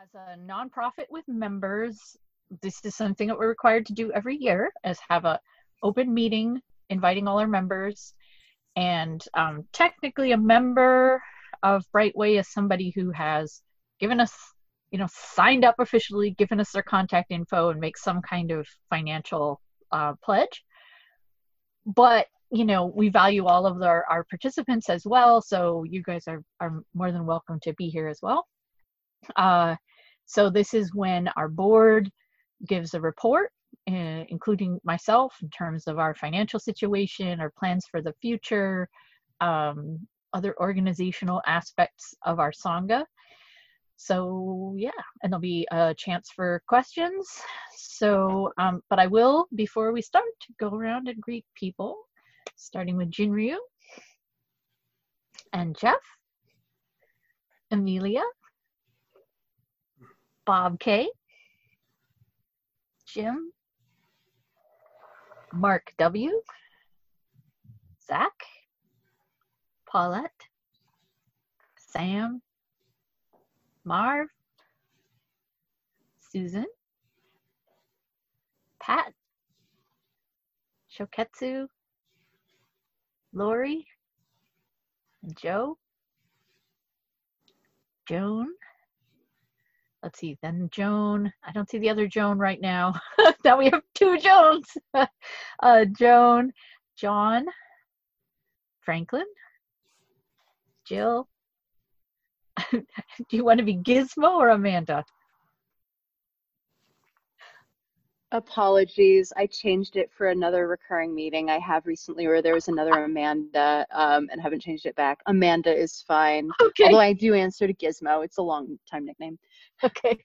As a nonprofit with members, this is something that we're required to do every year, is have a open meeting inviting all our members. And technically a member of Brightway is somebody who has given us, signed up officially, given us their contact info and make some kind of financial pledge. But, we value all of our participants as well. So you guys are more than welcome to be here as well. So this is when our board gives a report, including myself, in terms of our financial situation, our plans for the future, other organizational aspects of our Sangha. So yeah, and there'll be a chance for questions. So, but I will, before we start, go around and greet people, starting with Jinryu and Jeff, Amelia, Bob K, Jim, Mark W, Zach, Paulette, Sam, Marv, Susan, Pat, Shoketsu, Lori, Joe, Joan. Let's see, then Joan. I don't see the other Joan right now. Now we have two Joans. Joan, John, Franklin, Jill. Do you want to be Gizmo or Amanda? Apologies, I changed it for another recurring meeting I have recently where there was another Amanda, and haven't changed it back. Amanda is fine. Okay. Although I do answer to Gizmo. It's a long time nickname. Okay.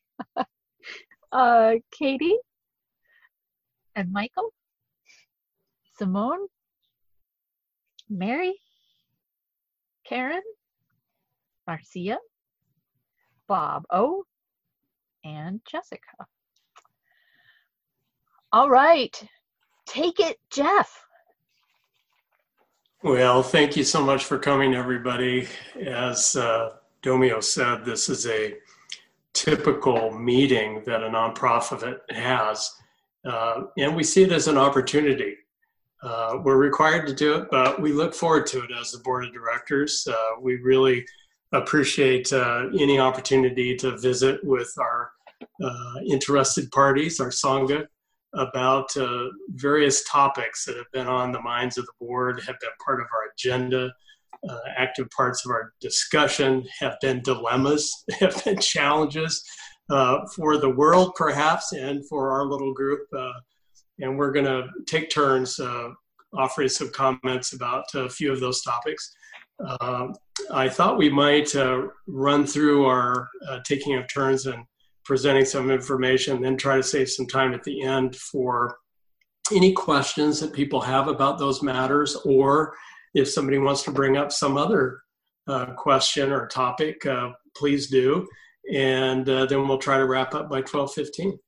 Katie and Michael, Simone, Mary, Karen, Marcia, Bob O, and Jessica. All right, take it, Jeff. Well, thank you so much for coming, everybody. As Domio said, this is a typical meeting that a nonprofit has, and we see it as an opportunity. We're required to do it, but we look forward to it as the board of directors. We really appreciate any opportunity to visit with our interested parties, our Sangha, about various topics that have been on the minds of the board, have been part of our agenda, active parts of our discussion, have been dilemmas, have been challenges for the world perhaps, and for our little group. And we're gonna take turns offering some comments about a few of those topics. I thought we might run through our taking of turns and presenting some information, then try to save some time at the end for any questions that people have about those matters, or if somebody wants to bring up some other question or topic, please do. And then we'll try to wrap up by 12:15.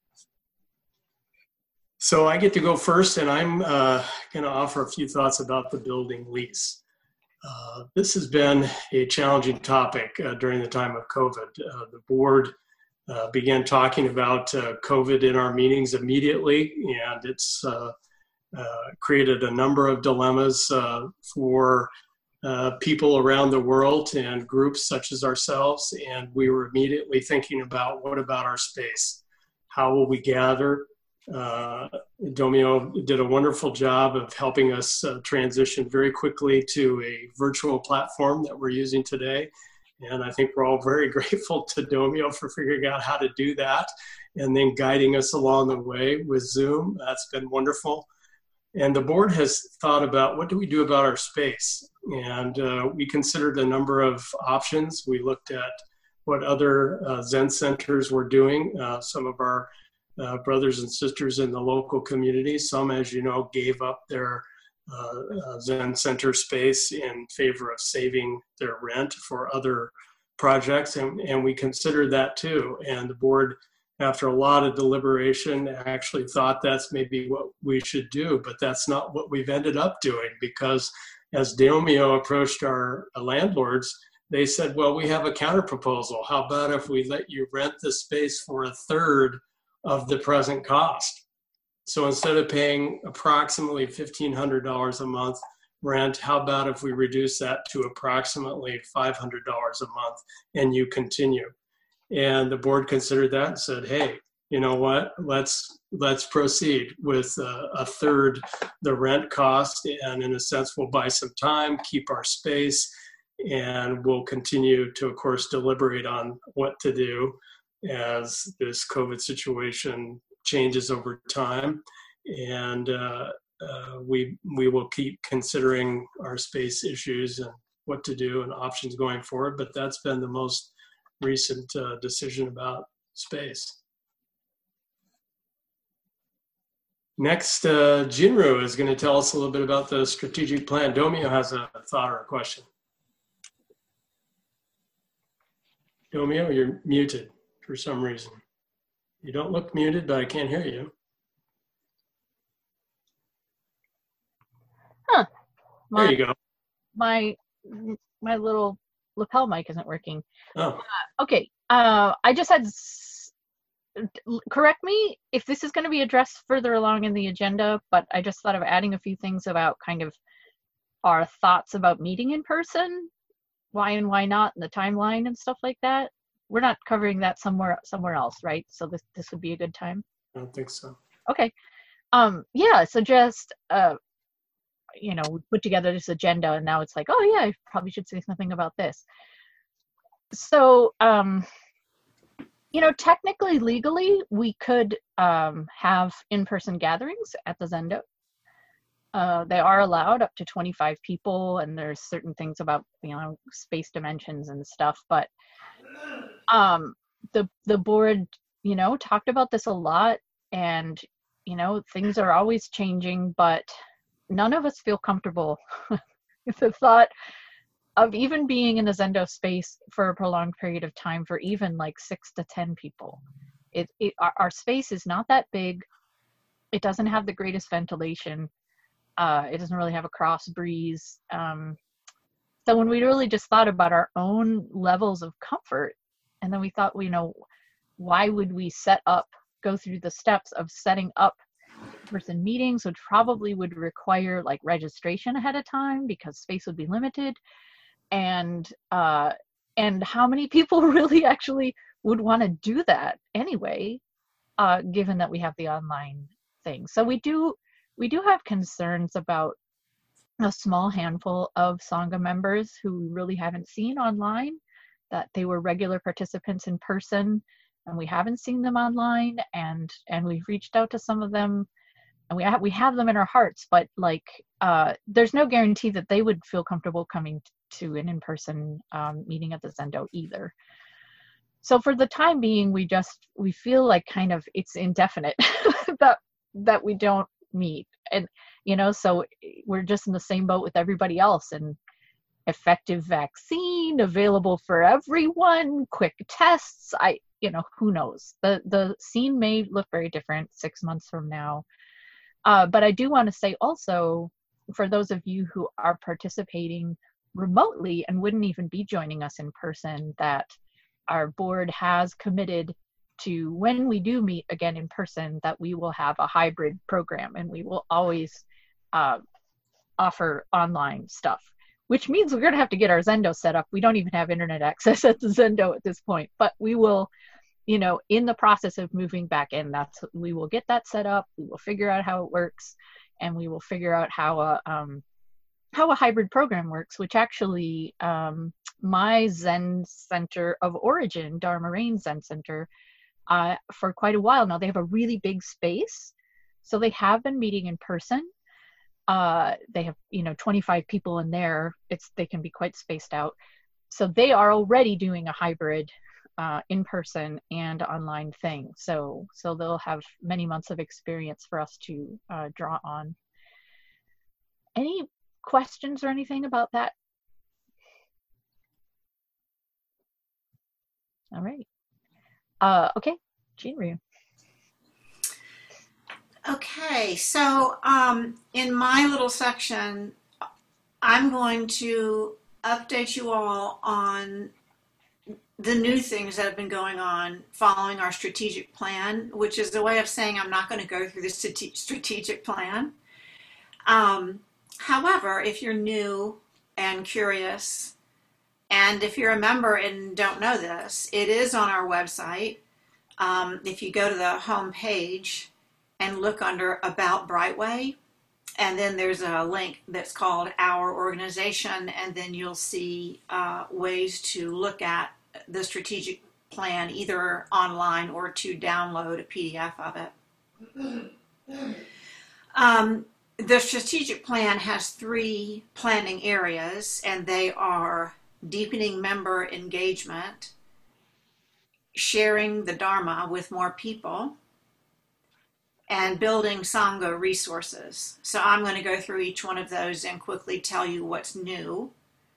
So I get to go first, and I'm going to offer a few thoughts about the building lease. This has been a challenging topic during the time of COVID. The board began talking about COVID in our meetings immediately, and it's created a number of dilemmas for people around the world and groups such as ourselves. And we were immediately thinking about, what about our space? How will we gather? Domio did a wonderful job of helping us transition very quickly to a virtual platform that we're using today. And I think we're all very grateful to Domio for figuring out how to do that and then guiding us along the way with Zoom. That's been wonderful. And the board has thought about, what do we do about our space? And we considered a number of options. We looked at what other Zen centers were doing. Some of our brothers and sisters in the local community, some, as you know, gave up their Zen center space in favor of saving their rent for other projects, and we considered that too. And the board, after a lot of deliberation, actually thought that's maybe what we should do, but that's not what we've ended up doing, because as Domio approached our landlords, they said, well, we have a counter proposal. How about if we let you rent the space for a third of the present cost? So instead of paying approximately $1,500 a month rent, how about if we reduce that to approximately $500 a month and you continue? And the board considered that and said, hey, you know what, let's proceed with a third the rent cost, and in a sense we'll buy some time, keep our space, and we'll continue to, of course, deliberate on what to do as this COVID situation changes over time. And we will keep considering our space issues and what to do and options going forward, but that's been the most recent decision about space. Next, Jinru is going to tell us a little bit about the strategic plan. Domio has a thought or a question. Domio, you're muted for some reason. You don't look muted, but I can't hear you. Huh. There you go. My little lapel mic isn't working. Oh. Okay. I just had, correct me if this is going to be addressed further along in the agenda, but I just thought of adding a few things about kind of our thoughts about meeting in person, why and why not, and the timeline and stuff like that. We're not covering that somewhere else, right? So this would be a good time. I don't think so. Okay. Yeah. So just we put together this agenda, and now it's like, oh yeah, I probably should say something about this. So technically, legally, we could have in-person gatherings at the Zendo. They are allowed up to 25 people, and there's certain things about space dimensions and stuff. But the board talked about this a lot, and things are always changing, but none of us feel comfortable with the thought of even being in the Zendo space for a prolonged period of time for even like 6 to 10 people. Our space is not that big. It doesn't have the greatest ventilation. It doesn't really have a cross breeze. So when we really just thought about our own levels of comfort, and then we thought, why would we go through the steps of setting up in-person meetings, which probably would require like registration ahead of time because space would be limited. And how many people really actually would want to do that anyway, given that we have the online thing. So we do have concerns about a small handful of Sangha members who we really haven't seen online, that they were regular participants in person, and we haven't seen them online, and we've reached out to some of them, and we have them in our hearts, but there's no guarantee that they would feel comfortable coming to an in-person meeting at the Zendo either. So for the time being, we feel like kind of it's indefinite that we don't meet, and so we're just in the same boat with everybody else. And effective vaccine available for everyone, quick tests. Who knows? The scene may look very different 6 months from now. But I do want to say also, for those of you who are participating remotely and wouldn't even be joining us in person, that our board has committed to, when we do meet again in person, that we will have a hybrid program, and we will always offer online stuff, which means we're going to have to get our Zendo set up. We don't even have internet access at the Zendo at this point, but we will, in the process of moving back in, we will get that set up. We will figure out how it works, and we will figure out how a hybrid program works, which actually my Zen Center of Origin, Dharma Rain Zen Center, for quite a while now, they have a really big space. So they have been meeting in person. They have 25 people in there. They can be quite spaced out. So they are already doing a hybrid in-person and online thing. So they'll have many months of experience for us to draw on. Any questions or anything about that? All right. Okay, Jinru. Okay, so in my little section, I'm going to update you all on the new things that have been going on following our strategic plan, which is a way of saying I'm not going to go through the strategic plan. However, if you're new and curious, and if you're a member and don't know this, it is on our website. If you go to the home page and look under About Brightway, and then there's a link that's called Our Organization, and then you'll see ways to look at the strategic plan either online or to download a PDF of it. The strategic plan has 3 planning areas, and they are deepening member engagement, sharing the Dharma with more people, and building Sangha resources. So I'm going to go through each one of those and quickly tell you what's new.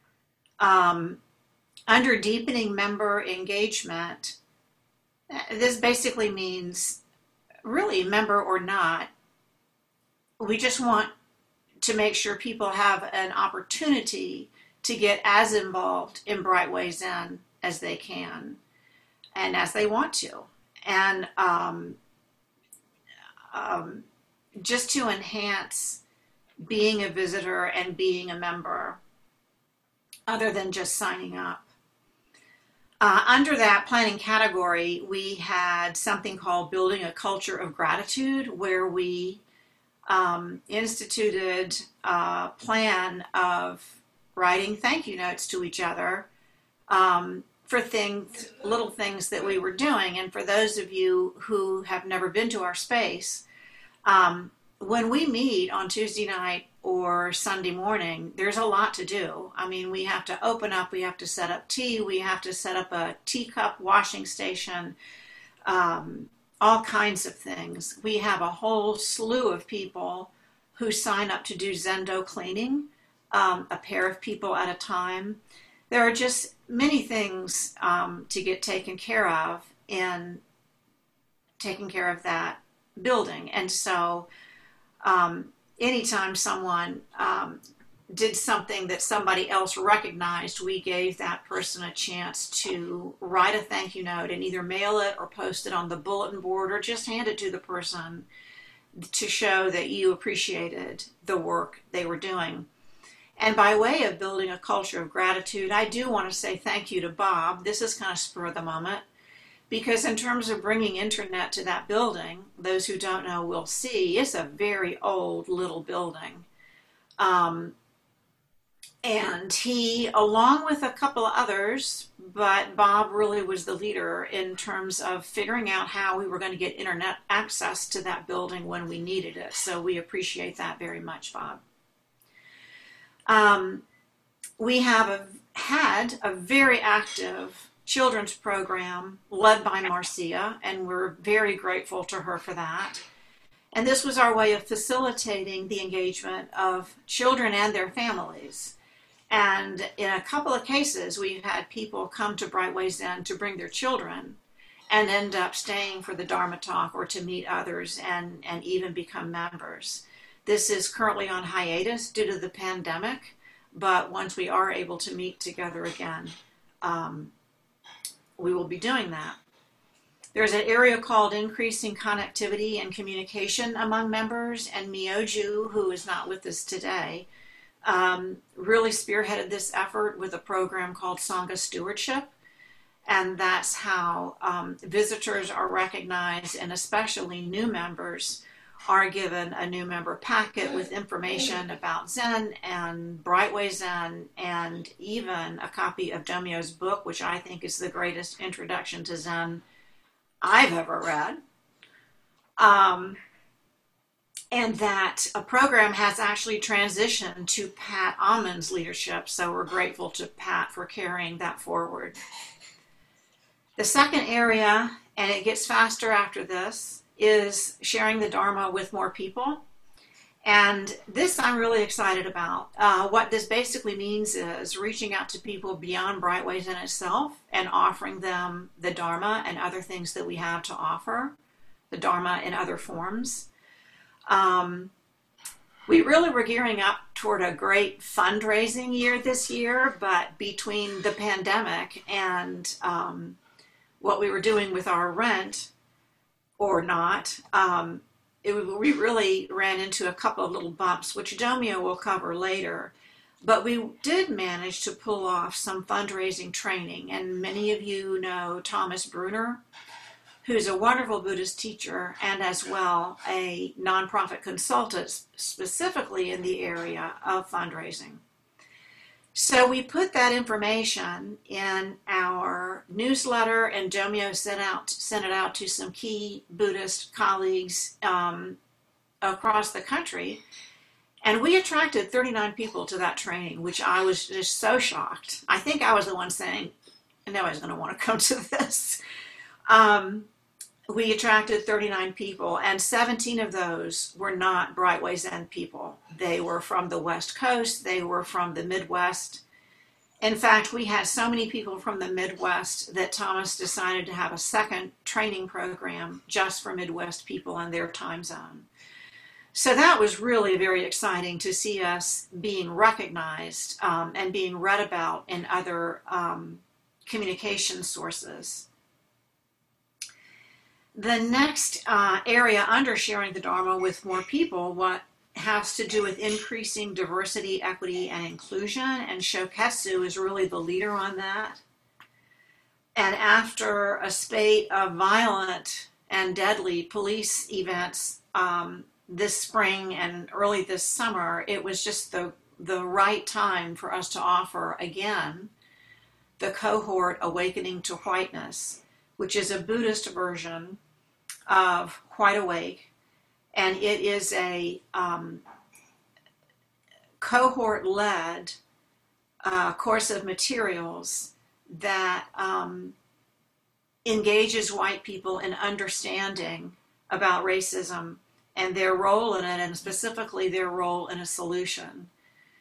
Under deepening member engagement, this basically means, really member or not, we just want to make sure people have an opportunity to get as involved in Brightway Zen as they can and as they want to. And just to enhance being a visitor and being a member, other than just signing up. Under that planning category, we had something called Building a Culture of Gratitude, where we instituted a plan of writing thank you notes to each other for things, little things that we were doing. And for those of you who have never been to our space, when we meet on Tuesday night or Sunday morning, there's a lot to do. I mean, we have to open up, we have to set up tea, we have to set up a teacup washing station, all kinds of things. We have a whole slew of people who sign up to do Zendo cleaning, a pair of people at a time. There are just many things to get taken care of in taking care of that building. And so anytime someone did something that somebody else recognized, we gave that person a chance to write a thank you note and either mail it or post it on the bulletin board or just hand it to the person to show that you appreciated the work they were doing. And by way of building a culture of gratitude, I do want to say thank you to Bob. This is kind of spur of the moment, because in terms of bringing internet to that building, those who don't know will see, it's a very old little building. And he, along with a couple of others, but Bob really was the leader in terms of figuring out how we were going to get internet access to that building when we needed it. So we appreciate that very much, Bob. We have had a very active children's program led by Marcia, and we're very grateful to her for that. And this was our way of facilitating the engagement of children and their families. And in a couple of cases, we've had people come to Brightway Zen to bring their children and end up staying for the Dharma talk or to meet others and even become members. This is currently on hiatus due to the pandemic, but once we are able to meet together again, we will be doing that. There's an area called Increasing Connectivity and Communication Among Members, and Mioju, who is not with us today, really spearheaded this effort with a program called Sangha Stewardship, and that's how visitors are recognized, and especially new members are given a new member packet with information about Zen and Brightway Zen, and even a copy of Domyo's book, which I think is the greatest introduction to Zen I've ever read. And that a program has actually transitioned to Pat Amund's leadership, so we're grateful to Pat for carrying that forward. The second area, and it gets faster after this, is sharing the Dharma with more people. And this I'm really excited about. What this basically means is reaching out to people beyond Brightway Zen itself and offering them the Dharma and other things that we have to offer, the Dharma in other forms. We really were gearing up toward a great fundraising year this year, but between the pandemic and what we were doing with our rent or not, we really ran into a couple of little bumps, which Domio will cover later. But we did manage to pull off some fundraising training, and many of you know Thomas Bruner, who's a wonderful Buddhist teacher and as well a nonprofit consultant specifically in the area of fundraising. So we put that information in our newsletter, and Domio sent it out to some key Buddhist colleagues across the country. And we attracted 39 people to that training, which I was just so shocked. I think I was the one saying, nobody's going to want to come to this. We attracted 39 people, and 17 of those were not Brightway Zen people. They were from the West Coast. They were from the Midwest. In fact, we had so many people from the Midwest that Thomas decided to have a second training program just for Midwest people in their time zone. So that was really very exciting to see us being recognized and being read about in other communication sources. The next area under sharing the Dharma with more people, what has to do with increasing diversity, equity, and inclusion, and Shoketsu is really the leader on that. And after a spate of violent and deadly police events this spring and early this summer, it was just the right time for us to offer again the cohort Awakening to Whiteness, which is a Buddhist version of White Awake, and it is a cohort-led course of materials that engages white people in understanding about racism and their role in it, and specifically their role in a solution.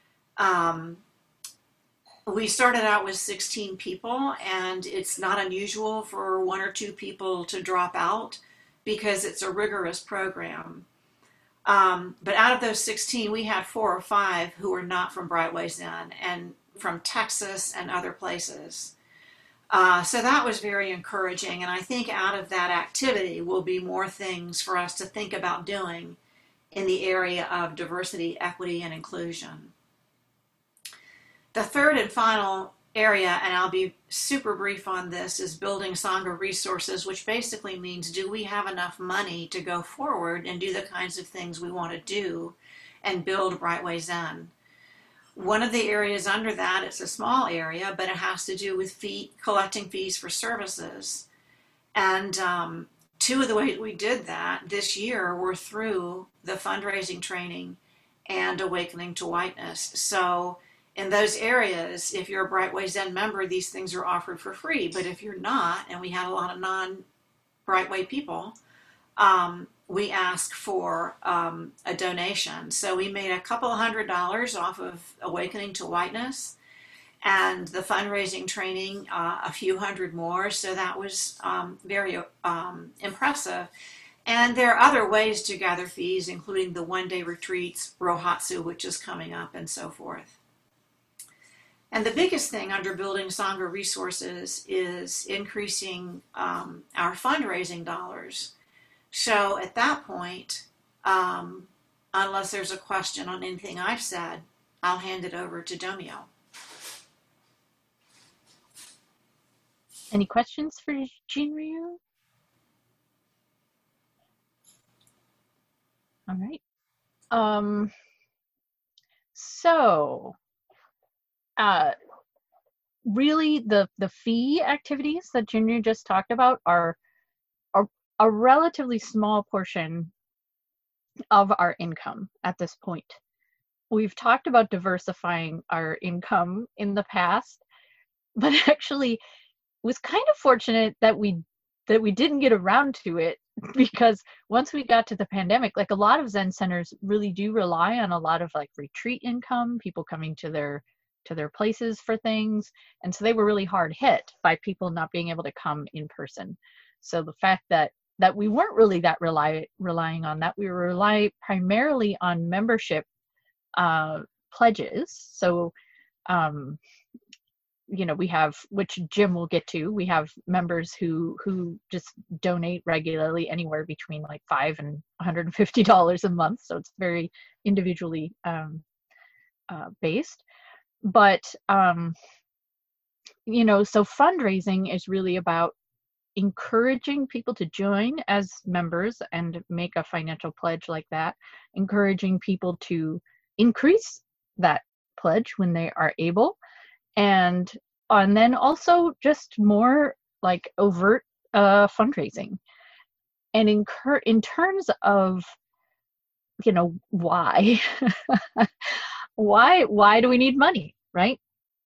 We started out with 16 people, and it's not unusual for 1 or 2 people to drop out because it's a rigorous program. But out of those 16, we had 4 or 5 who were not from Brightway Zen and from Texas and other places. So that was very encouraging, and I think out of that activity will be more things for us to think about doing in the area of diversity, equity, and inclusion. The third and final area, and I'll be super brief on this, is building Sangha resources, which basically means, do we have enough money to go forward and do the kinds of things we want to do and build Brightway Zen? One of the areas under that, it's a small area, but it has to do with collecting fees for services. And 2 of the ways we did that this year were through the fundraising training and Awakening to Whiteness. So in those areas, if you're a Brightway Zen member, these things are offered for free. But if you're not, and we had a lot of non-Brightway people, we ask for a donation. So we made a couple $100 off of Awakening to Whiteness, and the fundraising training a few hundred more. So that was very impressive. And there are other ways to gather fees, including the one-day retreats, Rohatsu, which is coming up, and so forth. And the biggest thing under building Sangha resources is increasing our fundraising dollars. So at that point, unless there's a question on anything I've said, I'll hand it over to Domio. Any questions for Jinryu? All right. So really the fee activities that Jinryu just talked about are a relatively small portion of our income at this point. We've talked about diversifying our income in the past, but actually was kind of fortunate that we didn't get around to it, because once we got to the pandemic, like a lot of Zen centers really do rely on a lot of like retreat income, people coming to their places for things, and so they were really hard hit by people not being able to come in person. So the fact that we weren't really that relying on that, we rely primarily on membership pledges. So, we have, which Jim will get to, we have members who just donate regularly, anywhere between like $5 and $150 a month. So it's very individually based. But, so fundraising is really about encouraging people to join as members and make a financial pledge like that, encouraging people to increase that pledge when they are able, and then also just more like overt fundraising. And in terms of, why why do we need money, right?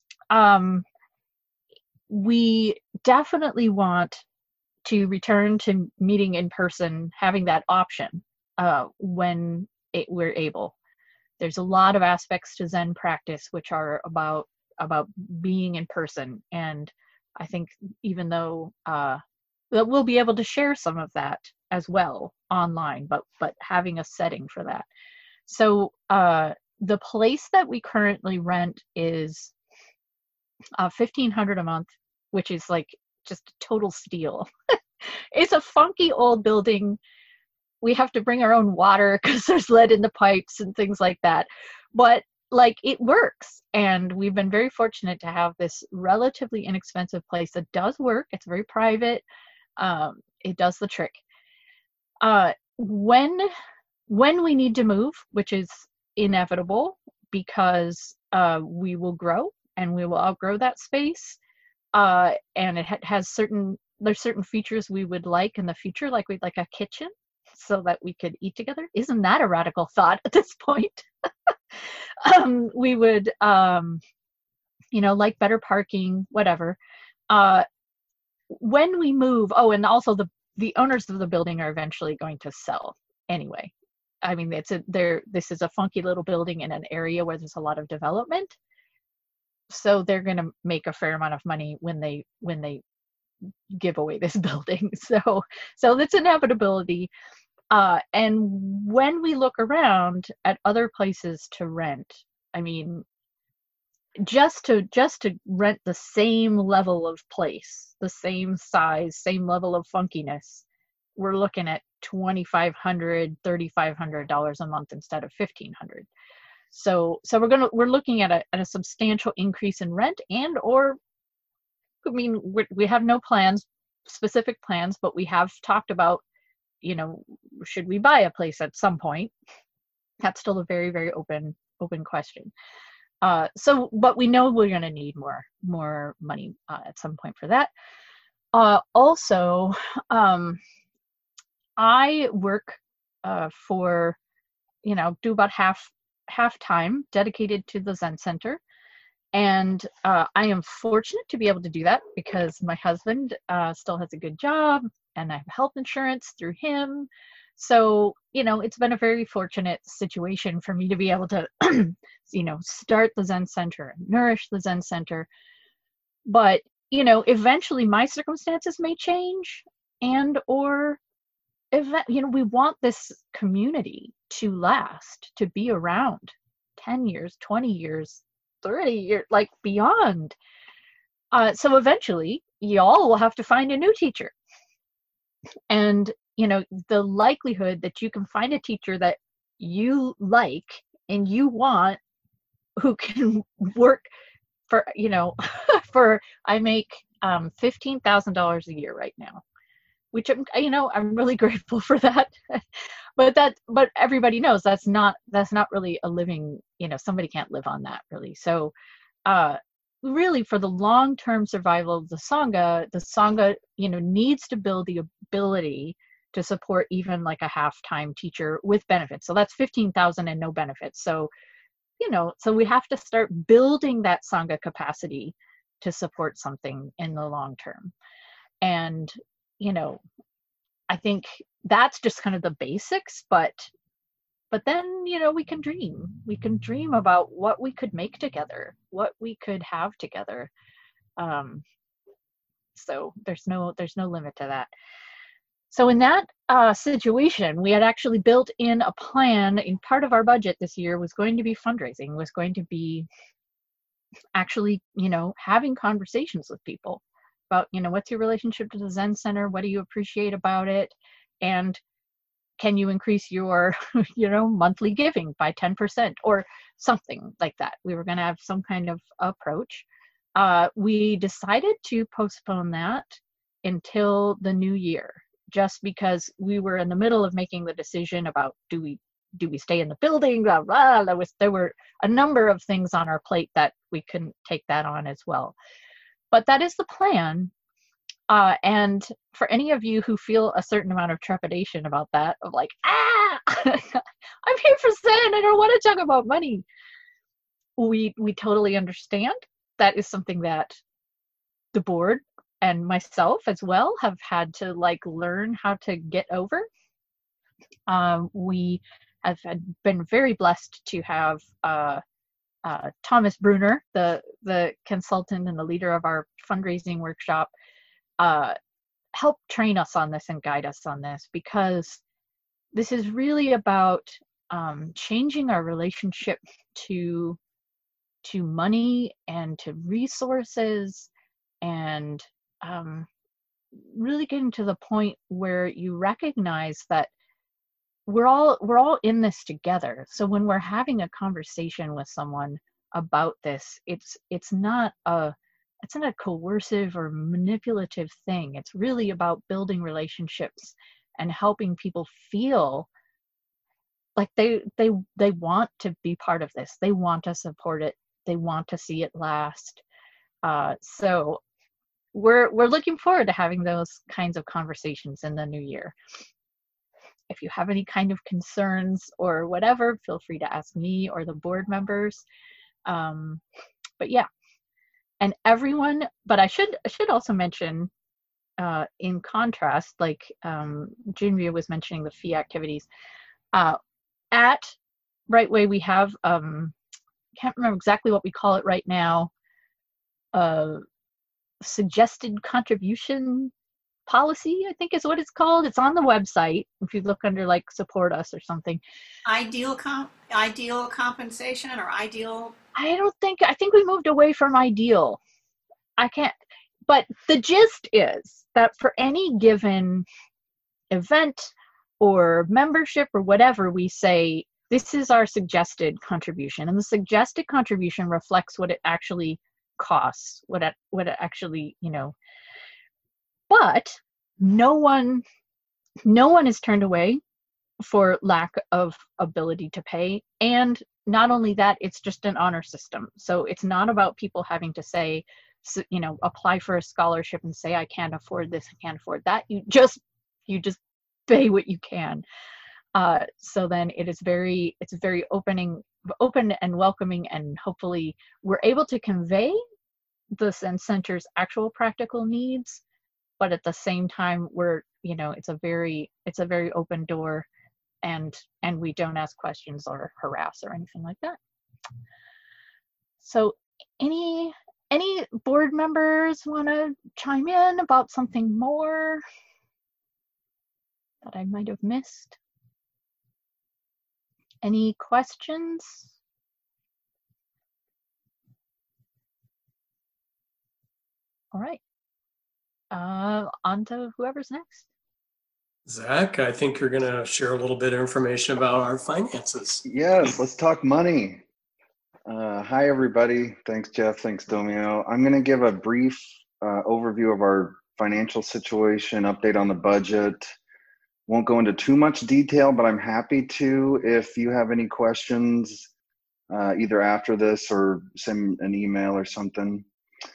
We definitely want to return to meeting in person, having that option when we're able. There's a lot of aspects to Zen practice which are about being in person, and I think even though that we'll be able to share some of that as well online, but having a setting for that. So the place that we currently rent is $1,500 a month, which is like just a total steal. It's a funky old building. We have to bring our own water because there's lead in the pipes and things like that. But like, it works. And we've been very fortunate to have this relatively inexpensive place that does work. It's very private. It does the trick. When we need to move, which is inevitable because we will grow and we will outgrow that space, and it has there's certain features we would like in the future, like we'd like a kitchen so that we could eat together. Isn't that a radical thought at this point? We would like better parking, whatever. When we move, and also the owners of the building are eventually going to sell anyway. I mean, this is a funky little building in an area where there's a lot of development, so they're going to make a fair amount of money when they give away this building. So that's inevitability. And when we look around at other places to rent, I mean, just to rent the same level of place, the same size, same level of funkiness, we're looking at $2,500, $3,500 a month instead of $1,500. So we're looking at a substantial increase in rent, we have no specific plans, but we have talked about, should we buy a place at some point? That's still a very, very open question. But we know we're going to need more money at some point for that. Also, I work do about half time dedicated to the Zen Center. And I am fortunate to be able to do that because my husband still has a good job and I have health insurance through him. So, it's been a very fortunate situation for me to be able to, start the Zen Center, nourish the Zen Center. But, eventually my circumstances may change, we want this community to last, to be around 10 years, 20 years, 30 years, like beyond. So eventually y'all will have to find a new teacher. And, the likelihood that you can find a teacher that you like and you want, who can work for, I make $15,000 a year right now, which I'm really grateful for that. but everybody knows that's not really a living, somebody can't live on that really. So really for the long-term survival of the Sangha, needs to build the ability to support even like a half-time teacher with benefits. So that's $15,000 and no benefits. So, so we have to start building that Sangha capacity to support something in the long term. And, I think that's just kind of the basics, but then, we can dream about what we could make together, what we could have together. So there's no limit to that. So in that situation, we had actually built in a plan. In part of our budget this year was going to be fundraising, was going to be actually, having conversations with people about, what's your relationship to the Zen Center? What do you appreciate about it? And can you increase your, monthly giving by 10% or something like that? We were going to have some kind of approach. We decided to postpone that until the new year, just because we were in the middle of making the decision about do we stay in the building, blah, blah. There were a number of things on our plate that we couldn't take that on as well. But that is the plan. And for any of you who feel a certain amount of trepidation about that, of like, I'm here for Zen, I don't want to talk about money. We totally understand. That is something that the board and myself as well have had to learn how to get over. We have been very blessed to have Thomas Bruner, the consultant and the leader of our fundraising workshop, help train us on this and guide us on this, because this is really about changing our relationship to money and to resources, and really getting to the point where you recognize that we're all in this together. So when we're having a conversation with someone about this, it's not a coercive or manipulative thing. It's really about building relationships and helping people feel like they want to be part of this. They want to support it. They want to see it last. So we're looking forward to having those kinds of conversations in the new year. If you have any kind of concerns or whatever, feel free to ask me or the board members. But yeah, and everyone. But I should also mention, in contrast, like Junvia was mentioning the fee activities. At Rightway, we have can't remember exactly what we call it right now. Suggested contribution policy, I think is what it's called. It's on the website. If you look under support us or something. Ideal compensation or ideal. I think we moved away from ideal. But the gist is that for any given event or membership or whatever, we say, this is our suggested contribution. And the suggested contribution reflects what it actually costs, what it actually, but no one is turned away for lack of ability to pay. And not only that, it's just an honor system. So it's not about people having to say, apply for a scholarship and say, I can't afford this, I can't afford that. You just pay what you can. So then it's very open and welcoming, and hopefully we're able to convey the Zen Center's actual practical needs, but at the same time it's a very open door, and we don't ask questions or harass or anything like that. So any board members want to chime in about something more that I might have missed? Any questions? All right. On to whoever's next. Zach, I think you're going to share a little bit of information about our finances. Yes, let's talk money. Hi, everybody. Thanks, Jeff. Thanks, Domio. I'm going to give a brief overview of our financial situation, update on the budget. Won't go into too much detail, but I'm happy to if you have any questions, either after this or send an email or something.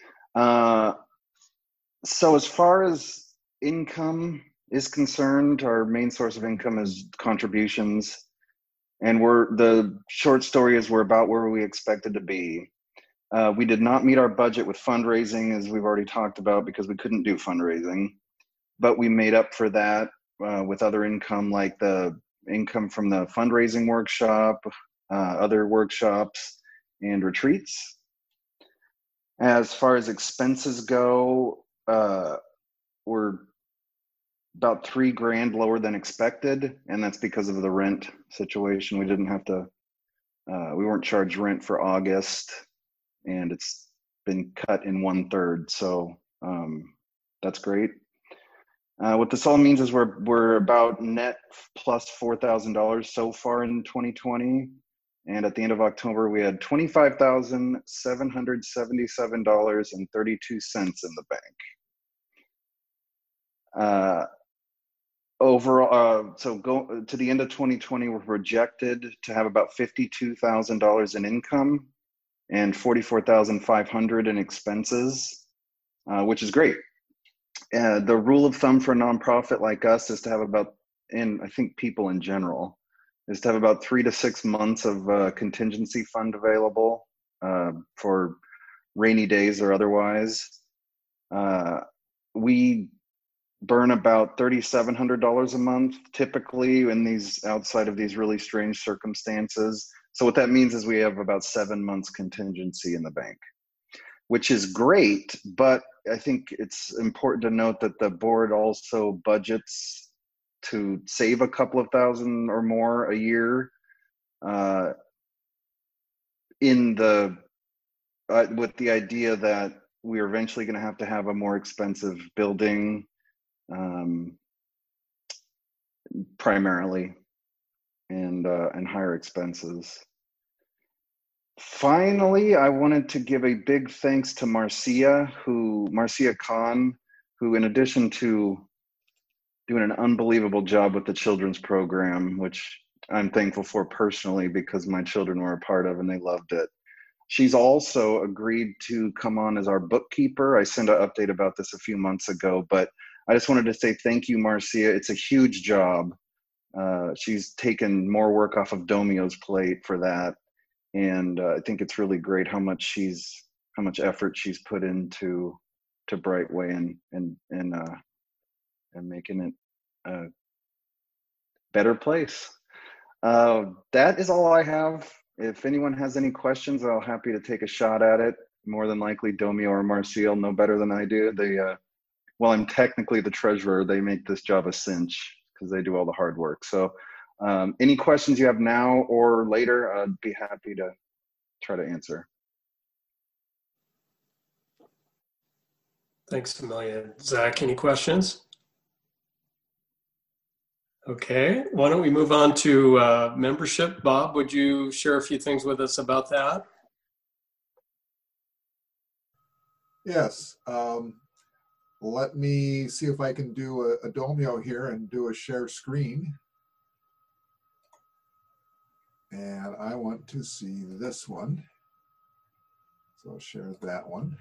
So as far as income is concerned, our main source of income is contributions. And the short story is we're about where we expected to be. We did not meet our budget with fundraising, as we've already talked about, because we couldn't do fundraising. But we made up for that with other income, like the income from the fundraising workshop, other workshops, and retreats. As far as expenses go, we're about $3,000 lower than expected, and that's because of the rent situation. We didn't have to, we weren't charged rent for August, and it's been cut in 1/3. So that's great. What this all means is we're about net plus $4,000 so far in 2020, and at the end of October we had $25,777.32 in the bank. Overall, so go to the end of 2020, we're projected to have about $52,000 in income and $44,500 in expenses, which is great. The rule of thumb for a nonprofit like us is to have about, and I think people in general, is to have about 3 to 6 months of contingency fund available for rainy days or otherwise. We burn about $3,700 a month typically in these, outside of these really strange circumstances. So what that means is we have about 7 months contingency in the bank, which is great, but I think it's important to note that the board also budgets to save a couple of thousand or more a year in the with the idea that we're eventually going to have a more expensive building, primarily, and higher expenses. Finally, I wanted to give a big thanks to Marcia Khan, who, in addition to doing an unbelievable job with the children's program, which I'm thankful for personally because my children were a part of and they loved it, she's also agreed to come on as our bookkeeper. I sent an update about this a few months ago, but I just wanted to say thank you, Marcia. It's a huge job. She's taken more work off of Domio's plate for that. And I think it's really great how much effort she's put into Brightway and making it a better place. That is all I have. If anyone has any questions, I'll happy to take a shot at it. More than likely, Domio or Marcia know better than I do. Well, I'm technically the treasurer. They make this job a cinch because they do all the hard work. So any questions you have now or later, I'd be happy to try to answer. Thanks a million. Zach, any questions? Okay, why don't we move on to membership? Bob, would you share a few things with us about that? Yes. Let me see if I can do a Domio here and do a share screen. And I want to see this one. So I'll share that one.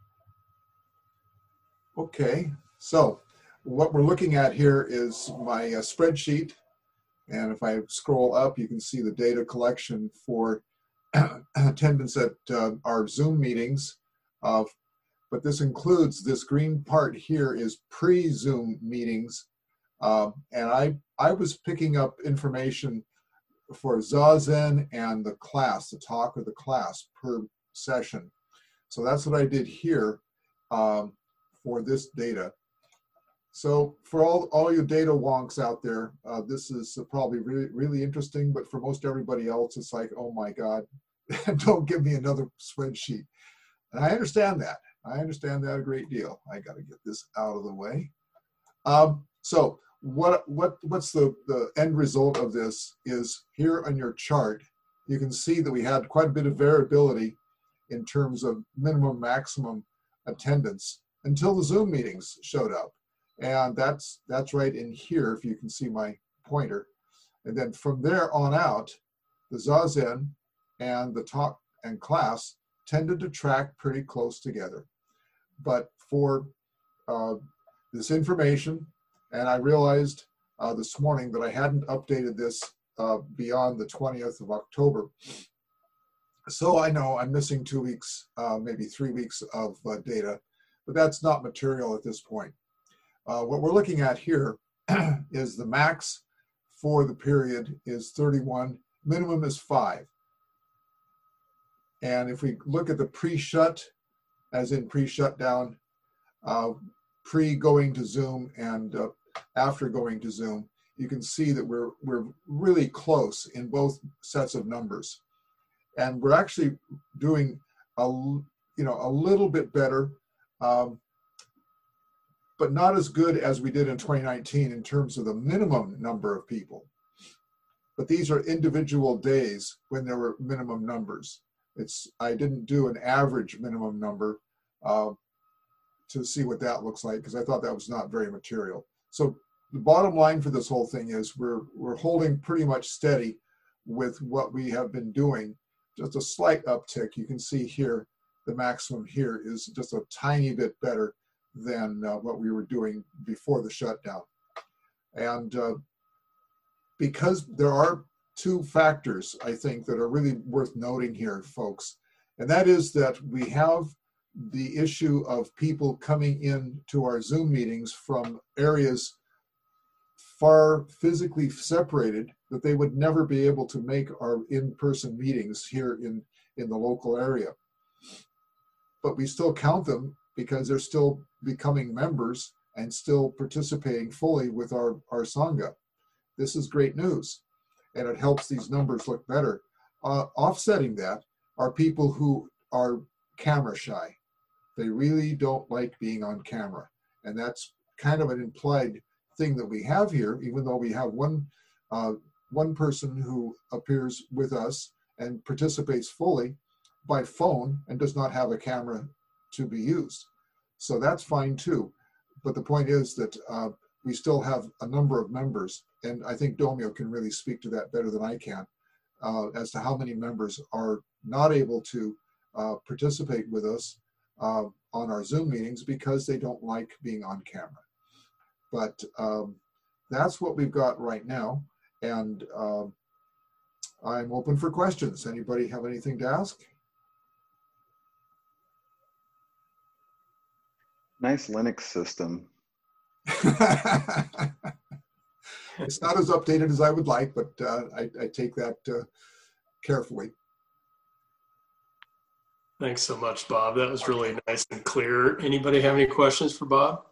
Okay, so what we're looking at here is my spreadsheet. And if I scroll up, you can see the data collection for attendance at our Zoom meetings. But this includes, this green part here is pre-Zoom meetings. And I was picking up information for Zazen and the class, the talk of the class per session. So that's what I did here for this data. So for all you data wonks out there, this is probably really interesting, but for most everybody else, it's like, oh my God, don't give me another spreadsheet. And I understand that. I understand that a great deal. I got to get this out of the way. So what's the end result of this is here on your chart, you can see that we had quite a bit of variability in terms of minimum, maximum attendance until the Zoom meetings showed up. And that's right in here, if you can see my pointer. And then from there on out, the Zazen and the talk and class tended to track pretty close together. But for this information, and I realized this morning that I hadn't updated this beyond the 20th of October. So I know I'm missing 2 weeks, maybe 3 weeks of data, but that's not material at this point. What we're looking at here is the max for the period is 31, minimum is 5. And if we look at the pre-shut, as in pre-shutdown, pre-going to Zoom, and after going to Zoom, you can see that we're really close in both sets of numbers. And we're actually doing a little bit better, but not as good as we did in 2019 in terms of the minimum number of people. But these are individual days when there were minimum numbers. I didn't do an average minimum number to see what that looks like, because I thought that was not very material. So the bottom line for this whole thing is we're holding pretty much steady with what we have been doing. Just a slight uptick. You can see here, the maximum here is just a tiny bit better than what we were doing before the shutdown. And because there are two factors, I think, that are really worth noting here, folks, and that is that we have the issue of people coming in to our Zoom meetings from areas far physically separated that they would never be able to make our in-person meetings here in the local area. But we still count them because they're still becoming members and still participating fully with our Sangha. This is great news, and it helps these numbers look better. Offsetting that are people who are camera shy. They really don't like being on camera, and that's kind of an implied thing that we have here, even though we have one person who appears with us and participates fully by phone and does not have a camera to be used. So that's fine too. But the point is that we still have a number of members, and I think Domio can really speak to that better than I can, as to how many members are not able to participate with us on our Zoom meetings because they don't like being on camera. But that's what we've got right now, and I'm open for questions. Anybody have anything to ask? Nice Linux system. It's not as updated as I would like, but I take that carefully. Thanks so much, Bob. That was really nice and clear. Anybody have any questions for Bob?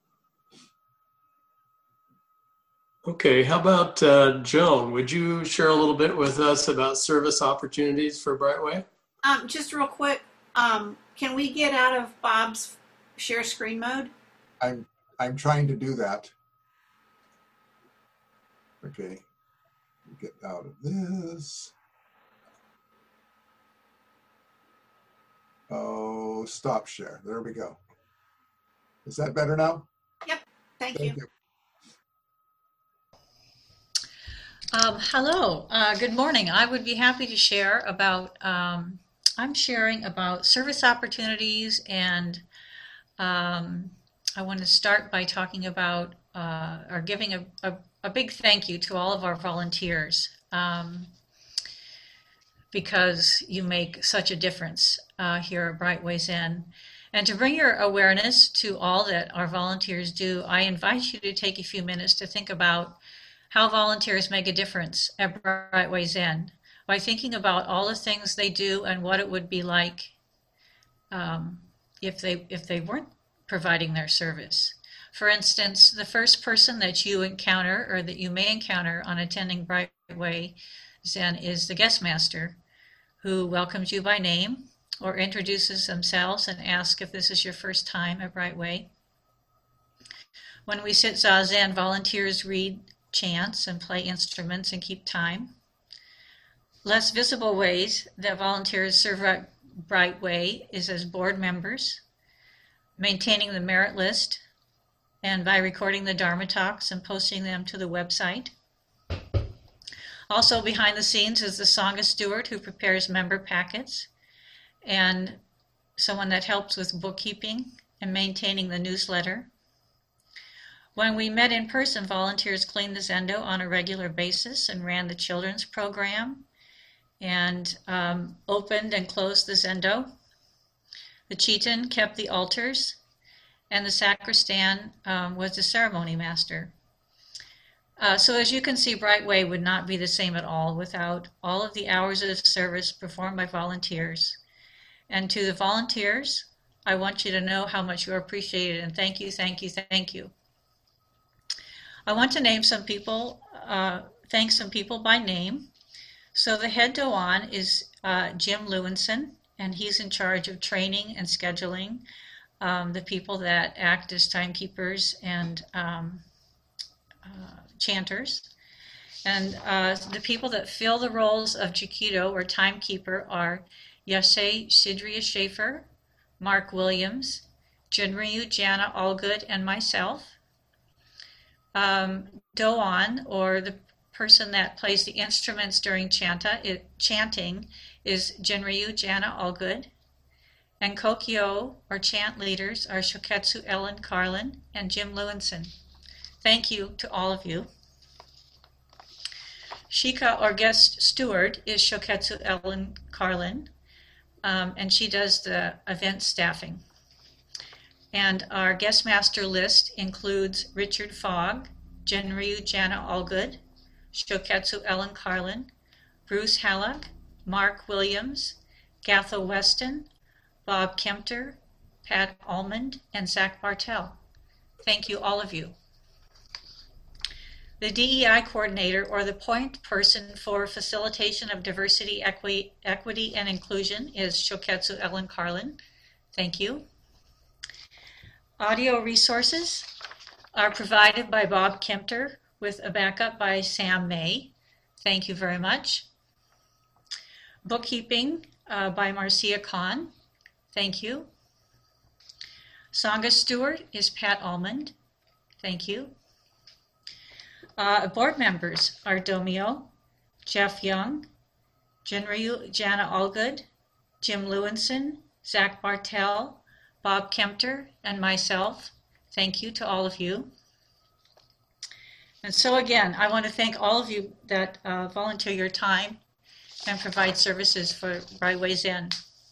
Okay, how about Joan? Would you share a little bit with us about service opportunities for Brightway? Just real quick, can we get out of Bob's share screen mode? I'm trying to do that. Okay, get out of this. Oh, stop share. There we go. Is that better now? Yep, thank you. Hello, good morning. I would be happy to share about, I'm sharing about service opportunities, and I want to start by talking about or giving a big thank you to all of our volunteers, because you make such a difference here at Brightway Zen. And to bring your awareness to all that our volunteers do, I invite you to take a few minutes to think about how volunteers make a difference at Brightway Zen by thinking about all the things they do and what it would be like if they weren't providing their service. For instance, the first person that you encounter or that you may encounter on attending Brightway Zen is the guest master, who welcomes you by name or introduces themselves and asks if this is your first time at Brightway. When we sit Zazen, volunteers read chants and play instruments and keep time. Less visible ways that volunteers serve at Brightway is as board members, maintaining the merit list, and by recording the Dharma talks and posting them to the website. Also behind the scenes is the Sangha steward who prepares member packets, and someone that helps with bookkeeping and maintaining the newsletter. When we met in person, volunteers cleaned the Zendo on a regular basis and ran the children's program and opened and closed the Zendo. The Chitan kept the altars, and the sacristan was the ceremony master. So as you can see, Brightway would not be the same at all without all of the hours of service performed by volunteers. And to the volunteers, I want you to know how much you are appreciated, and thank you, thank you, thank you. I want to name some people, thank some people by name. So the head Doan is Jim Lewinson, and he's in charge of training and scheduling the people that act as timekeepers and chanters. And the people that fill the roles of Chiquito or timekeeper are Yashay Sidria Schaefer, Mark Williams, Jinryu Jana Allgood, and myself. Doan, or the person that plays the instruments during chanting, is Jinryu Jana Allgood. And Kokyo, or chant leaders, are Shoketsu Ellen Carlin and Jim Lewinson. Thank you to all of you. Shika, or guest steward, is Shoketsu Ellen Carlin, and she does the event staffing. And our guest master list includes Richard Fogg, Jinryu Jana Allgood, Shoketsu Ellen Carlin, Bruce Halleck, Mark Williams, Gatha Weston, Bob Kempter, Pat Almond, and Zach Bartell. Thank you, all of you. The DEI coordinator, or the point person for facilitation of diversity, equity, and inclusion, is Shoketsu Ellen Carlin. Thank you. Audio resources are provided by Bob Kempter with a backup by Sam May. Thank you very much. Bookkeeping by Marcia Khan. Thank you. Sangha steward is Pat Almond. Thank you. Board members are Domio, Jeff Young, Jinryu Jana Allgood, Jim Lewinson, Zach Bartell, Bob Kempter, and myself. Thank you to all of you. And so again, I want to thank all of you that volunteer your time and provide services for Brightway Zen.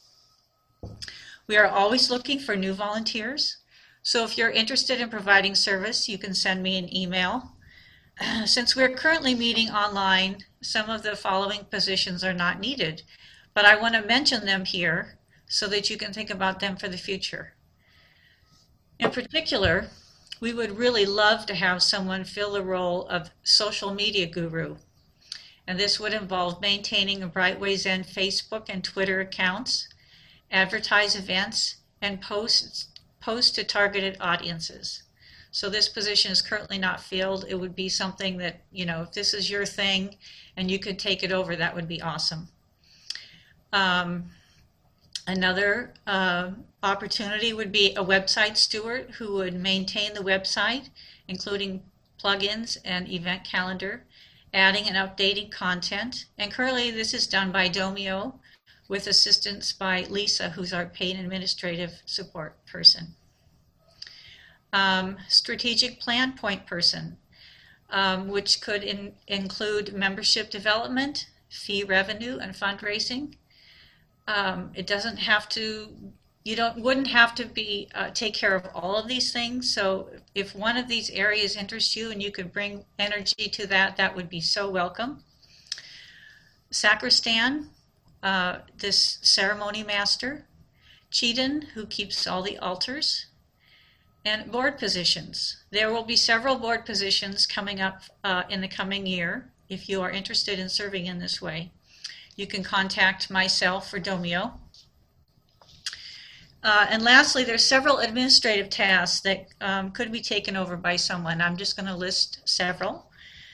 We are always looking for new volunteers. So if you're interested in providing service, you can send me an email. Since we're currently meeting online, some of the following positions are not needed, but I want to mention them here so that you can think about them for the future. In particular, we would really love to have someone fill the role of social media guru, and this would involve maintaining a Brightway Zen Facebook and Twitter accounts, advertise events, and post to targeted audiences. So this position is currently not filled. It would be something that, you know, if this is your thing and you could take it over, that would be awesome. Another opportunity would be a website steward who would maintain the website, including plugins and event calendar, adding and updating content. And currently this is done by Domio with assistance by Lisa, who's our paid administrative support person. Strategic plan point person, which could include membership development, fee revenue, and fundraising. It doesn't have to, wouldn't have to be take care of all of these things. So if one of these areas interests you and you could bring energy to that, that would be so welcome. Sacristan, this ceremony master. Cheaton, who keeps all the altars. And board positions. There will be several board positions coming up in the coming year. If you are interested in serving in this way, you can contact myself or Domio. And lastly, there's several administrative tasks that could be taken over by someone. I'm just going to list several.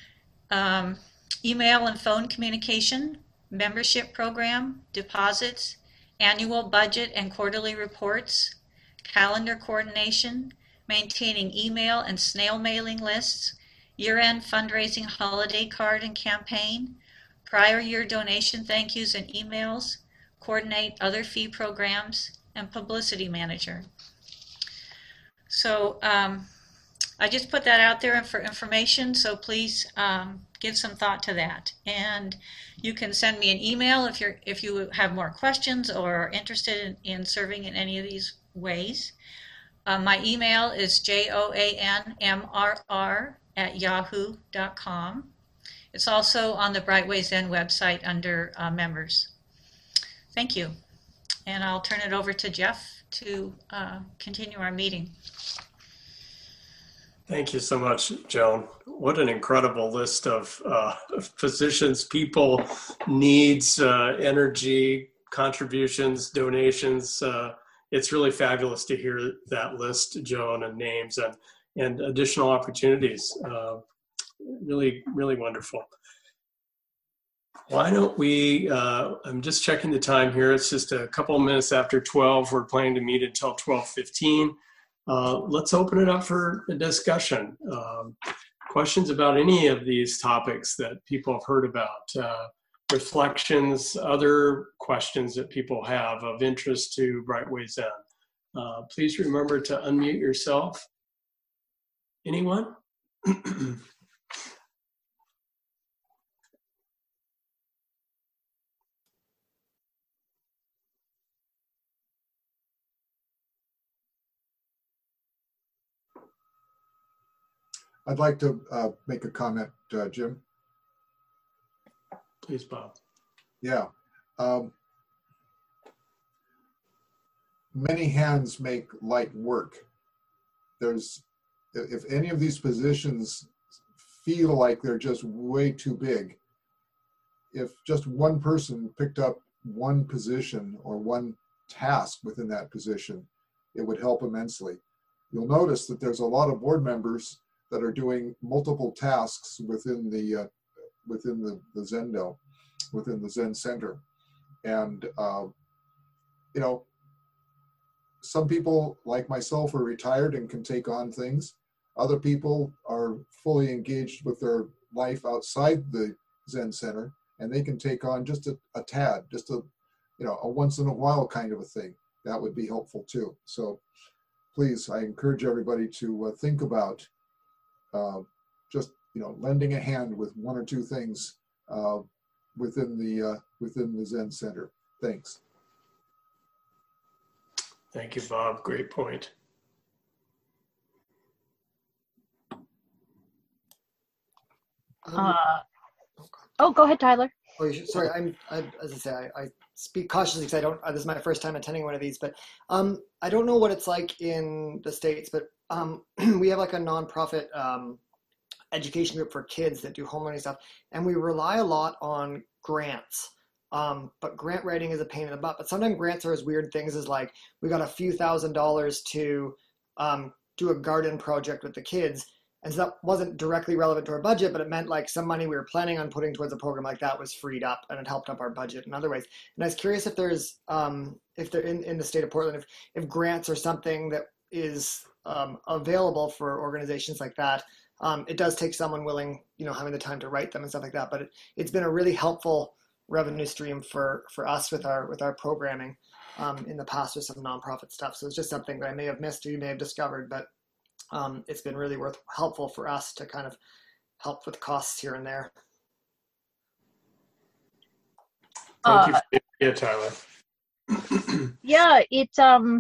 Email and phone communication, membership program, deposits, annual budget and quarterly reports, calendar coordination, maintaining email and snail mailing lists, year-end fundraising holiday card and campaign, prior year donation thank yous and emails, coordinate other fee programs, and publicity manager. So I just put that out there for information, so please give some thought to that. And you can send me an email if you have more questions or are interested in serving in any of these ways. My email is joanmrr@yahoo.com. It's also on the Brightway Zen website under members. Thank you. And I'll turn it over to Jeff to continue our meeting. Thank you so much, Joan. What an incredible list of positions, people, needs, energy, contributions, donations. It's really fabulous to hear that list, Joan, and names and additional opportunities. Really, really wonderful. Why don't we, I'm just checking the time here. It's just a couple of minutes after 12. We're planning to meet until 12:15. Let's open it up for a discussion. Questions about any of these topics that people have heard about, reflections, other questions that people have of interest to Brightway Zen. Please remember to unmute yourself. Anyone? I'd like to make a comment, Jim. Please, Bob. Yeah. Many hands make light work. If any of these positions feel like they're just way too big, if just one person picked up one position or one task within that position, it would help immensely. You'll notice that there's a lot of board members that are doing multiple tasks within the Zendo, within the Zen Center. And, you know, some people like myself are retired and can take on things. Other people are fully engaged with their life outside the Zen Center, and they can take on just a tad, just a once in a while kind of a thing. That would be helpful too. So please, I encourage everybody to think about just lending a hand with one or two things within the Zen Center. Thanks. Thank you, Bob. Great point. Go ahead, Tyler. Oh, sorry. As I say, I speak cautiously because this is my first time attending one of these, but I don't know what it's like in the States, but we have like a nonprofit education group for kids that do home learning stuff, and we rely a lot on grants. But grant writing is a pain in the butt. But sometimes grants are as weird things as like, we got a few $1,000s to do a garden project with the kids. And so that wasn't directly relevant to our budget, but it meant like some money we were planning on putting towards a program like that was freed up, and it helped up our budget in other ways. And I was curious if there's, if they're in the state of Portland, if grants are something that is available for organizations like that. It does take someone willing, having the time to write them and stuff like that. But it's been a really helpful revenue stream for us with our programming in the past with some nonprofit stuff. So it's just something that I may have missed or you may have discovered, but it's been really helpful for us to kind of help with costs here and there. Thank you for the idea, Tyler. Yeah, it's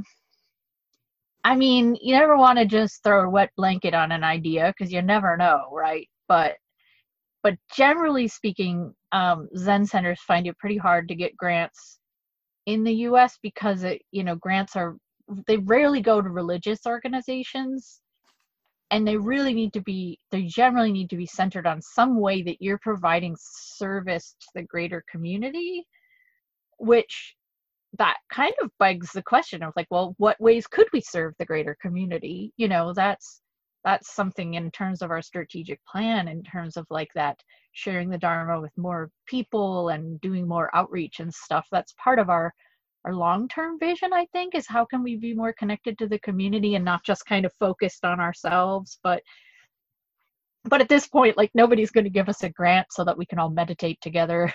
I mean, you never want to just throw a wet blanket on an idea because you never know, right? But generally speaking, Zen centers find it pretty hard to get grants in the U.S. because grants they rarely go to religious organizations, and they generally need to be centered on some way that you're providing service to the greater community, which that kind of begs the question of like, well, what ways could we serve the greater community? That's something in terms of our strategic plan, in terms of like that sharing the Dharma with more people and doing more outreach and stuff. That's part of our long-term vision, I think, is how can we be more connected to the community and not just kind of focused on ourselves. But at this point, like, nobody's going to give us a grant so that we can all meditate together.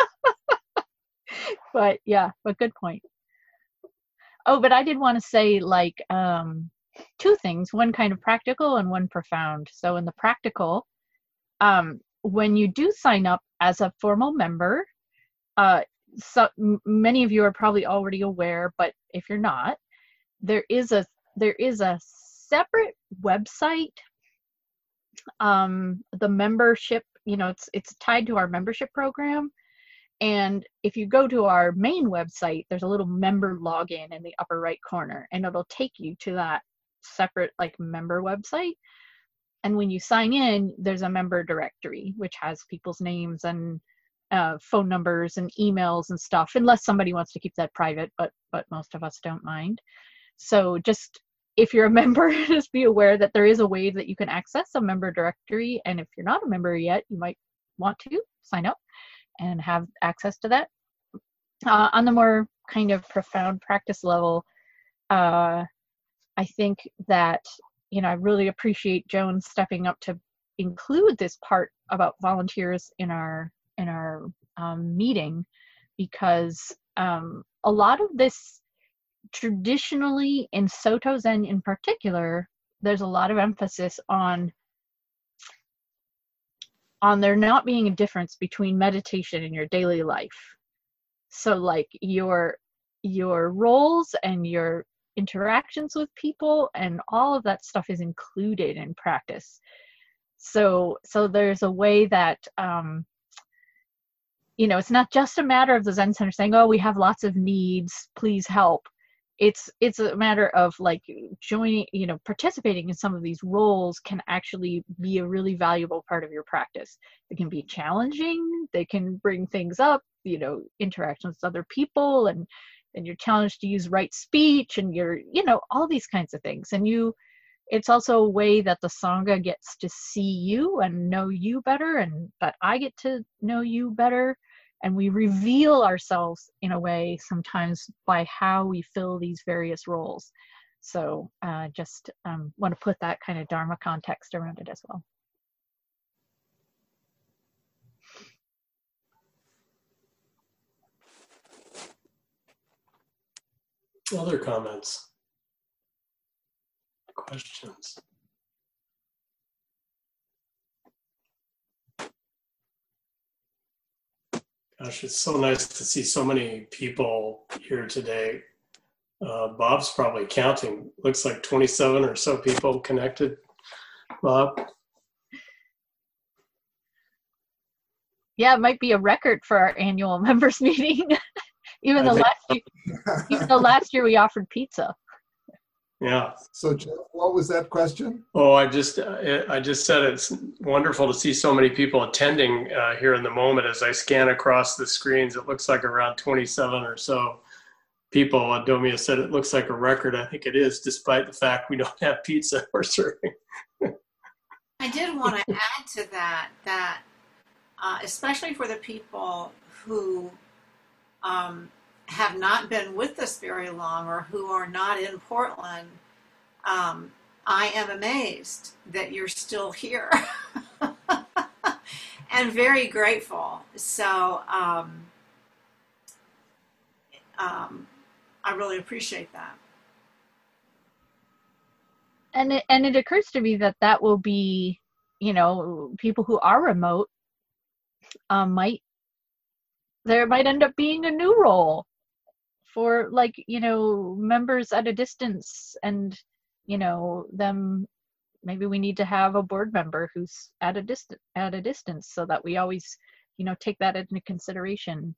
But good point. Oh, but I did want to say like two things, one kind of practical and one profound. So in the practical, when you do sign up as a formal member, so many of you are probably already aware, but if you're not, there is a separate website. The membership, it's tied to our membership program. And if you go to our main website, there's a little member login in the upper right corner, and it'll take you to that separate like member website. And when you sign in, there's a member directory, which has people's names and phone numbers and emails and stuff, unless somebody wants to keep that private, but most of us don't mind. So just, if you're a member, just be aware that there is a way that you can access a member directory. And if you're not a member yet, you might want to sign up and have access to that. On the more kind of profound practice level, I think that, I really appreciate Joan stepping up to include this part about volunteers in our meeting, because a lot of this, traditionally in Soto Zen in particular, there's a lot of emphasis on there not being a difference between meditation and your daily life. So like your roles and your interactions with people and all of that stuff is included in practice. So there's a way that it's not just a matter of the Zen Center saying, oh, we have lots of needs, please help. It's a matter of like joining, participating in some of these roles can actually be a really valuable part of your practice. It can be challenging, they can bring things up, interactions with other people, and you're challenged to use right speech, and you're, all these kinds of things. And it's also a way that the Sangha gets to see you and know you better, and that I get to know you better. And we reveal ourselves in a way sometimes by how we fill these various roles. So just want to put that kind of Dharma context around it as well. Other comments? Questions? Gosh, it's so nice to see so many people here today. Bob's probably counting. Looks like 27 or so people connected. Bob? Yeah, it might be a record for our annual members meeting. even though last year we offered pizza. Yeah. So Jeff, what was that question? Oh, I just said it's wonderful to see so many people attending here in the moment. As I scan across the screens, it looks like around 27 or so people. Domio said it looks like a record. I think it is, despite the fact we don't have pizza we're serving. I did want to add to that especially for the people who have not been with us very long or who are not in Portland, I am amazed that you're still here and very grateful. So I really appreciate that. And it occurs to me that will be, people who are remote there might end up being a new role for members at a distance, and them, maybe we need to have a board member who's at a distance so that we always take that into consideration.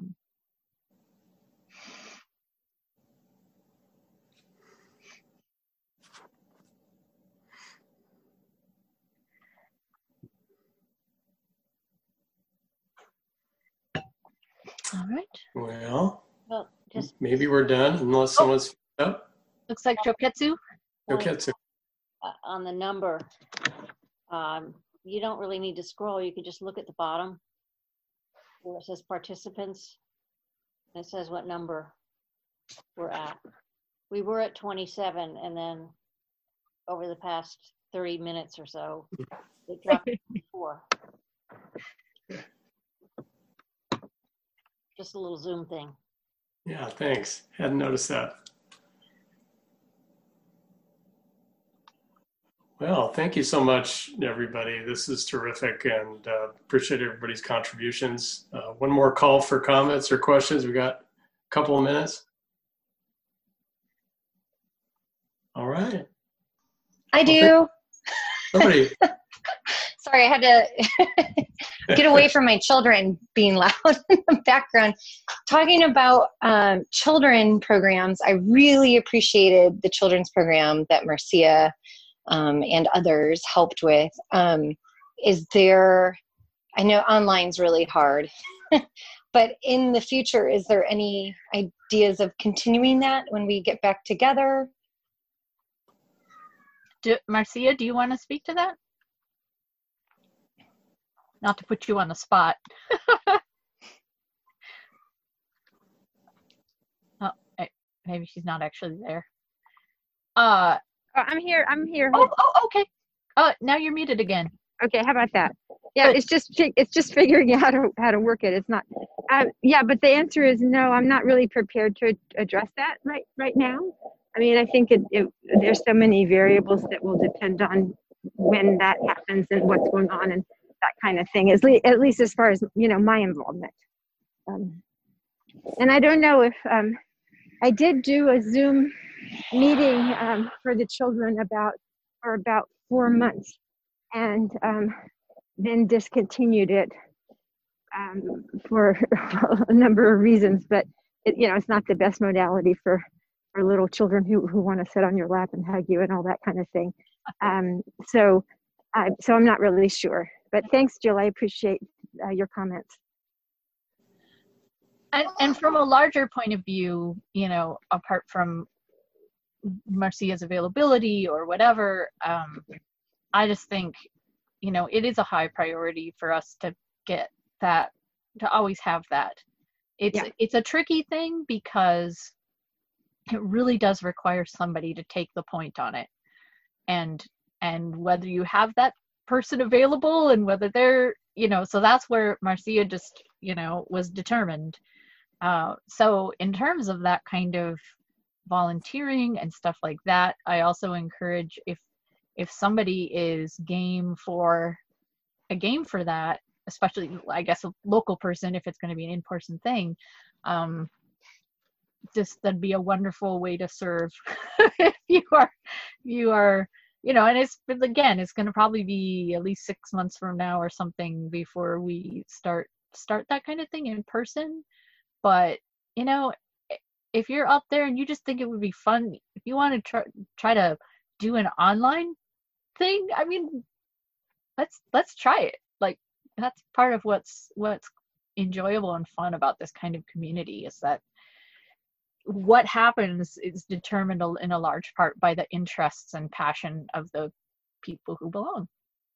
All right. Well, just maybe we're done unless someone's up. Looks like Joketsu. Joketsu. on the number, you don't really need to scroll. You can just look at the bottom where it says participants. And it says what number we're at. We were at 27, and then over the past 30 minutes or so, it dropped to 4. Just a little Zoom thing. Yeah, thanks. Hadn't noticed that. Well, thank you so much, everybody. This is terrific, and appreciate everybody's contributions. One more call for comments or questions. We got a couple of minutes. All right. I do. Somebody. Sorry, I had to get away from my children being loud in the background. Talking about children programs, I really appreciated the children's program that Marcia and others helped with. Is there, I know online's really hard, but in the future, is there any ideas of continuing that when we get back together? Marcia, do you want to speak to that? Not to put you on the spot. Oh, maybe she's not actually there. I'm here. Oh, okay. Now you're muted again. Okay, how about that? Yeah, Good. it's just figuring out how to work it. It's not. Yeah, but the answer is no. I'm not really prepared to address that right now. I mean, I think there's so many variables that will depend on when that happens and what's going on and that kind of thing. At least as far as my involvement. And I don't know if I did do a Zoom meeting for the children for about 4 months, and then discontinued it for a number of reasons. But it's not the best modality for little children who want to sit on your lap and hug you and all that kind of thing. So I'm not really sure. But thanks, Jill. I appreciate your comments. And from a larger point of view, apart from Marcia's availability or whatever, I just think, it is a high priority for us to get that, to always have that. It's a tricky thing because it really does require somebody to take the point on it. And whether you have that person available and whether they're, so that's where Marcia just, was determined. So in terms of that kind of volunteering and stuff like that, I also encourage if somebody is game for that, especially I guess a local person, if it's going to be an in-person thing, just that'd be a wonderful way to serve. If you are and it's going to probably be at least 6 months from now or something before we start that kind of thing in person. But if you're up there and you just think it would be fun, if you want to try to do an online thing, I mean, let's try it. Like, that's part of what's enjoyable and fun about this kind of community, is that what happens is determined in a large part by the interests and passion of the people who belong.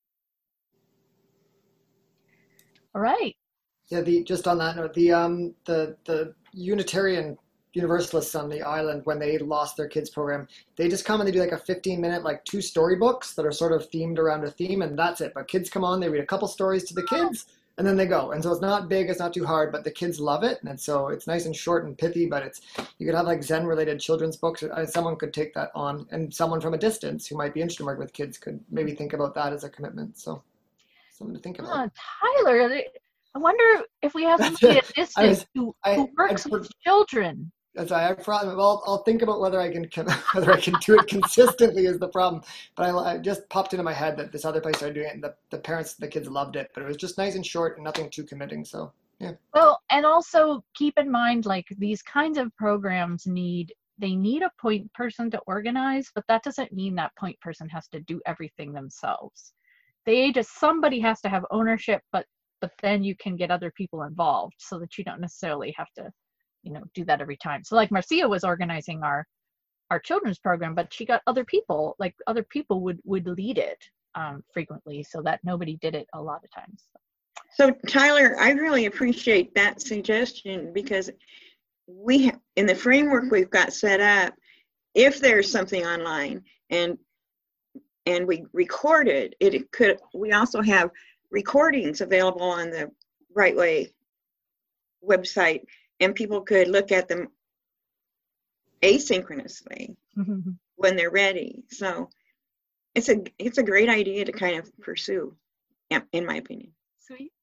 All right. Yeah, just on that note, the Unitarian Universalists on the island, when they lost their kids program, they just come and they do like a 15-minute, like 2 storybooks that are sort of themed around a theme, and that's it. But kids come on, they read a couple stories to the kids, and then they go. And so it's not big, it's not too hard, but the kids love it. And so it's nice and short and pithy, but you could have like Zen-related children's books. Someone could take that on, and someone from a distance who might be interested in working with kids could maybe think about that as a commitment. So something to think about. Tyler, I wonder if we have somebody at distance who works with children. So I'll think about whether I can do it consistently is the problem. But I just popped into my head that this other place started doing it, and the parents, the kids loved it. But it was just nice and short and nothing too committing. So yeah. Well, and also keep in mind, like, these kinds of programs need a point person to organize, but that doesn't mean that point person has to do everything themselves. Somebody has to have ownership, but then you can get other people involved so that you don't necessarily have to do that every time. So like Marcia was organizing our children's program, but she got other people would lead it frequently, so that nobody did it a lot of times. So Tyler, I really appreciate that suggestion, because we in the framework we've got set up, if there's something online and we record it, we also have recordings available on the Right Way website, and people could look at them asynchronously when they're ready. So it's a great idea to kind of pursue, in my opinion. Sweet.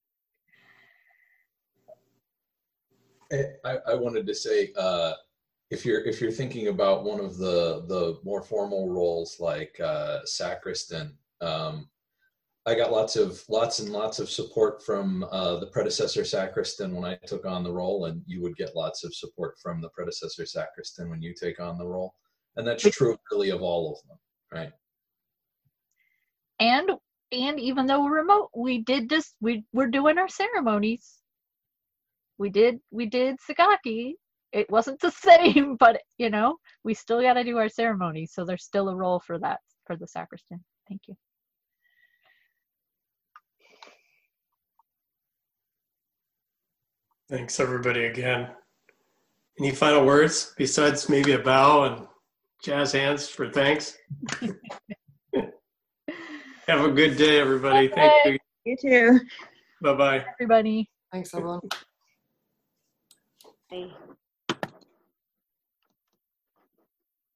I wanted to say, if you're thinking about one of the more formal roles like sacristan, I got lots and lots of support from the predecessor sacristan when I took on the role, and you would get lots of support from the predecessor sacristan when you take on the role. And that's true really of all of them, right? And even though we're remote, we're doing our ceremonies. We did Sagaki. It wasn't the same, but you know, we still got to do our ceremonies. So there's still a role for that, for the sacristan. Thank you. Thanks, everybody, again. Any final words besides maybe a bow and jazz hands for thanks? Have a good day, everybody. Thank you. You too. Bye-bye. Everybody. Thanks, everyone. Bye.